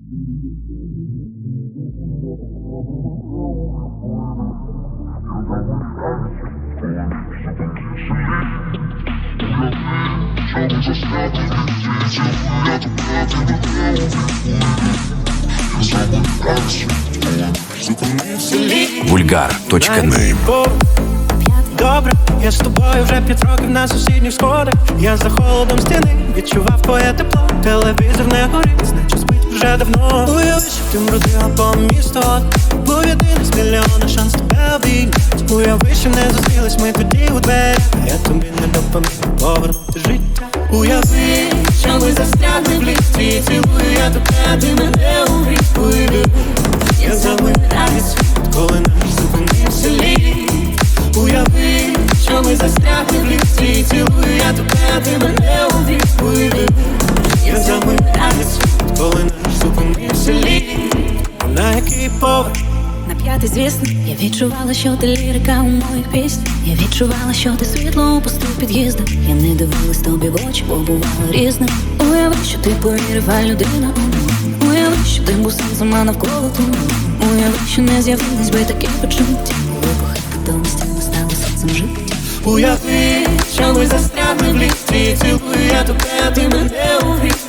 Вульгар.не. Добре, я з тобою вже 5 років на сусідніх сходах. Я за холодом стіни відчував твоє тепло. Телевізор не горить, значить спить вже давно. Уяви, що ти мродила по місту. Був єдиний з мільйона шанс тебе обійняти. Уяви, що не зустрілись ми тоді у двері. Я тобі не допоміг повернути життя. Уяви, що ми застрягли в ліфті. Цілую я тебе, ти мене у гріх. Я замираю світ, коли наш зупинився літ. Уяви, що ми застрягли в ліфті. Цілую я тебе, ти мене у гріх. Я замираю світ, коли наш зупинився літ. На який поверх? На 5-й, звісно. Я відчувала, що ти лірика у моїх піснях. Я відчувала, що ти світло у пустих під'їздах. Я не дивилась тобі в очі, бо бувало різне. Уяви, що ти повірила людина. Уяви, що ти був сам сама навколо тому. Уяви, що не з'явились би такі почуття. Вибухи домості не стало серцем життя. Уяви, що ми застрягли в ліфті. Цілую я тебе, ти мене у гріх.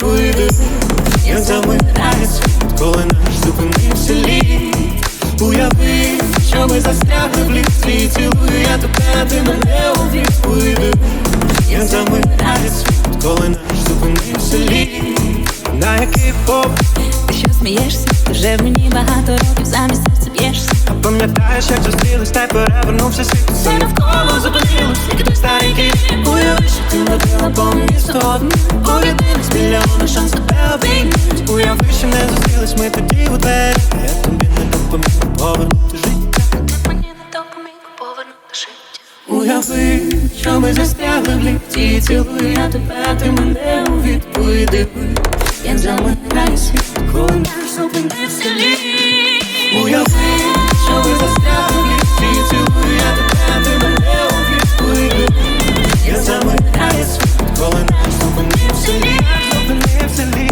Я замираю світ, коли наш зупинився літ. Уяви, що ми застрягли в ліфті. Цілую я тебе, ти мене у гріх. Я замираю світ, коли наш зупинився літ. На який поверх? Ти що смієшся? Ти вже в мені багато років замість серця б'єшся. А пам'ятаєш, як зустрілись, та й перевернувся світ. Все навколо зупинилось, як той старий кіт. Уяви, що ти мродила по місту. Був єдиний з мільйона шанс тебе обійняти. Уяви, що не зустрілись ми тоді у двері. Я тобі не допоміг повернути життя. Мені не допоміг повернути життя. Уяви, що ми застрягли в ліфті. Цілую я тебе, ти мене у відповіди. Я замираю світ, коли наш зупинився літ. Уяви, що ми застрягли в ліфті. Цілую я тебе, ти мене у відповіди. Я замираю світ, коли наш зупинився літ.